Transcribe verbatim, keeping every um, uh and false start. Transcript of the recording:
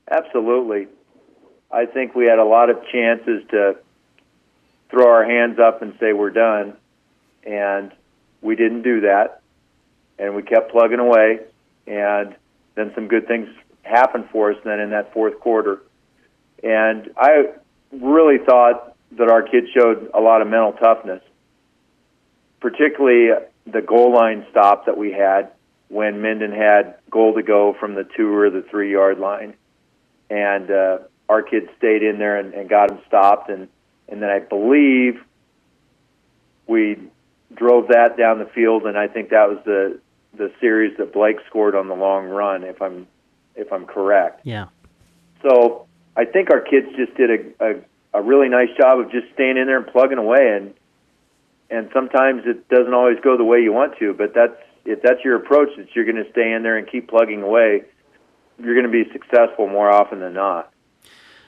Absolutely. I think we had a lot of chances to throw our hands up and say we're done, and we didn't do that, and we kept plugging away, and then some good things happened for us then in that fourth quarter. And I really thought that our kids showed a lot of mental toughness, particularly the goal line stop that we had when Minden had goal to go from the two or the three-yard line. And uh, our kids stayed in there and, and got them stopped, and, and then I believe we drove that down the field, and I think that was the the series that Blake scored on the long run, if I'm if I'm correct. Yeah. So I think our kids just did a, a, a really nice job of just staying in there and plugging away, and and sometimes it doesn't always go the way you want to, but that's if that's your approach, that you're going to stay in there and keep plugging away, you're going to be successful more often than not.